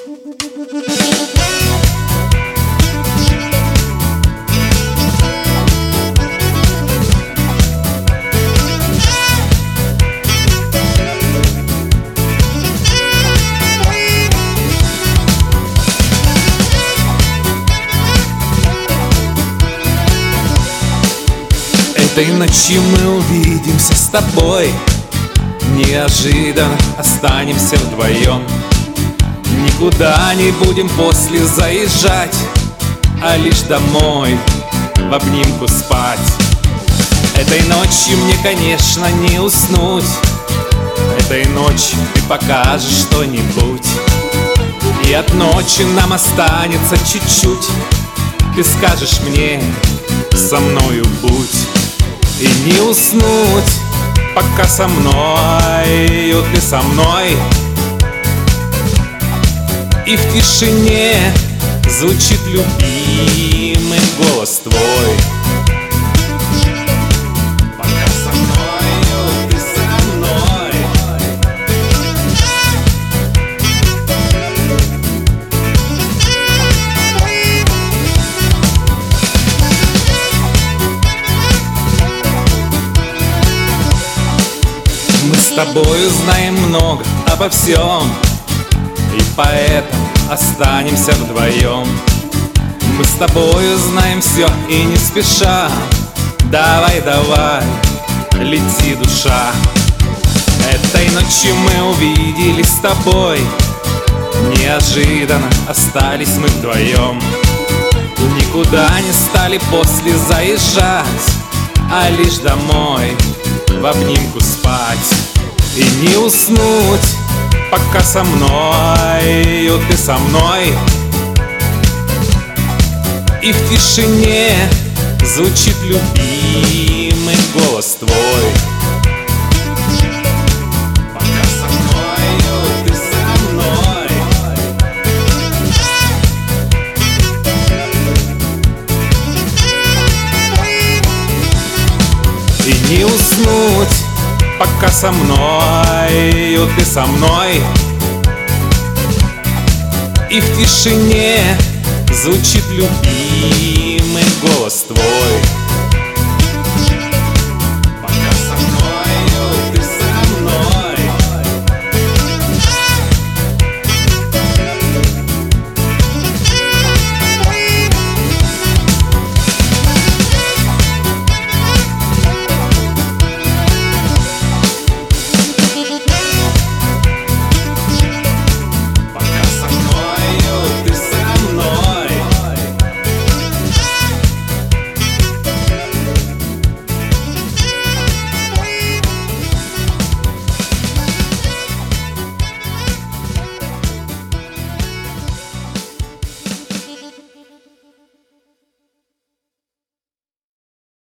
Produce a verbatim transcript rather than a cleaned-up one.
Этой ночью мы увидимся с тобой, неожиданно останемся вдвоем. Никуда не будем после заезжать, а лишь домой в обнимку спать. Этой ночью мне, конечно, не уснуть. Этой ночью ты покажешь что-нибудь, и от ночи нам останется чуть-чуть. Ты скажешь мне: со мною будь. И не уснуть, пока со мною ты со мной. И в тишине звучит любимый голос твой. Пока со мною ты со мной. Мы с тобою знаем много обо всем, и поэтому останемся вдвоем. Мы с тобою знаем все и не спеша. Давай, давай, лети, душа. Этой ночью мы увиделись с тобой, неожиданно остались мы вдвоем. Никуда не стали после заезжать, а лишь домой в обнимку спать. И не уснуть, пока со мною ты со мной. И в тишине звучит любимый голос твой. Пока со мною ты со мной. И не уснуть, пока со мною ты со мной. И в тишине звучит любимый голос твой.